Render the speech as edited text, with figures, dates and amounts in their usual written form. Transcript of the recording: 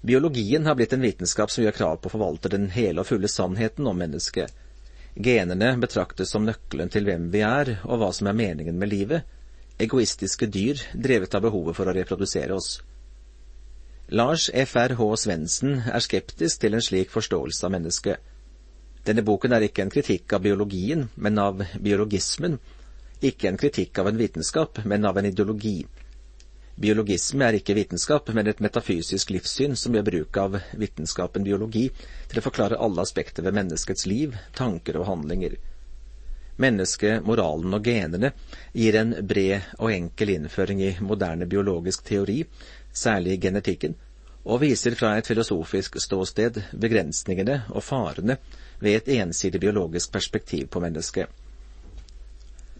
Biologien har blitt en vitenskap som gjør krav på å forvalte den hele og fulle sannheten om mennesket. Genene betraktes som nøkkelen til hvem vi er, og hva som er meningen med livet. Egoistiske dyr, drevet av behovet for å reprodusere oss. Lars F.R.H. Svendsen er skeptisk til en slik forståelse av mennesket. Denne boken er ikke en kritikk av biologien, men av biologismen. Ikke en kritikk av en vitenskap, men av en ideologi. Biologisme er ikke vitenskap, men et metafysisk livssyn som gjør bruk av vitenskapen biologi til å forklare alle aspekter ved menneskets liv, tanker og handlinger. Mennesket, moralen og genene gir en bred og enkel innføring i moderne biologisk teori, særlig i genetikken, og viser fra et filosofisk ståsted begrensningene og farene ved et ensidig biologisk perspektiv på mennesket.